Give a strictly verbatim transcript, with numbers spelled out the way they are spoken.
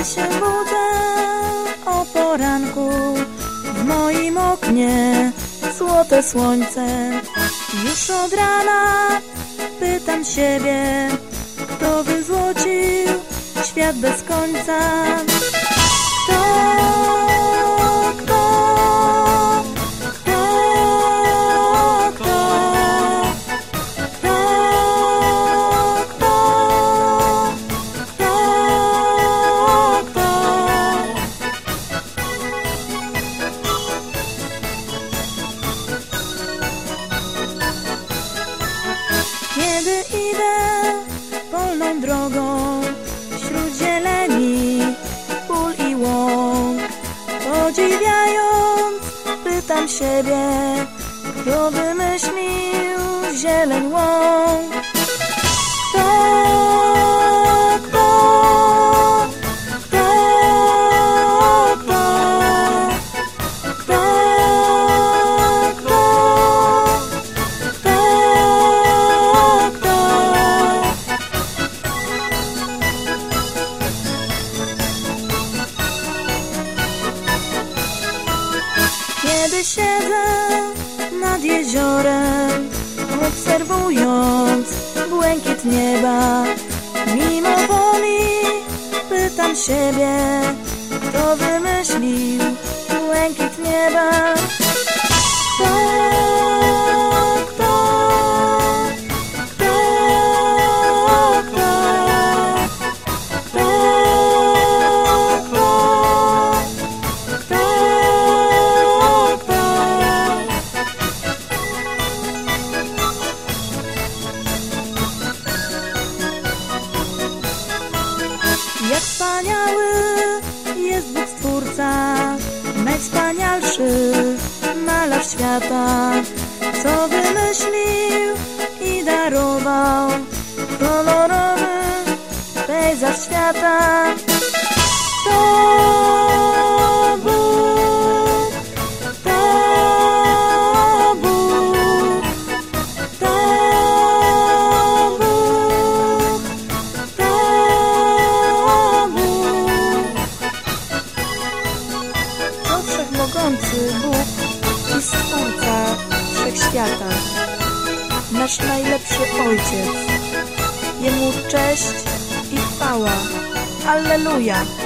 Kiedy się budzę o poranku, w moim oknie złote słońce. Już od rana pytam siebie, kto wyzłocił świat bez końca. Kto, kto, kto, kto, kto, kto, kto, kto. Kiedy idę polną drogą wśród zieleni, pól i łąk, podziwiając, pytam siebie, kto wymyślił zieleń łąk. Kto, kto, kto, kto, kto, kto, kto, kto. Kiedy siedzę nad jeziorem, obserwując błękit nieba, mimo woli pytam siebie, kto wymyślił błękit nieba. Kto, kto, kto, kto, kto, kto, kto, kto. Jak wspaniały jest Bóg Stwórca, najwspanialszy malarz świata, co wymyślił i darował kolorowy pejzaż świata. To Bóg, to Bóg, to Bóg, to Bóg. To wszechmogący Bóg i Stwórca wszechświata, nasz najlepszy Ojciec. Jemu cześć i chwała. Alleluja!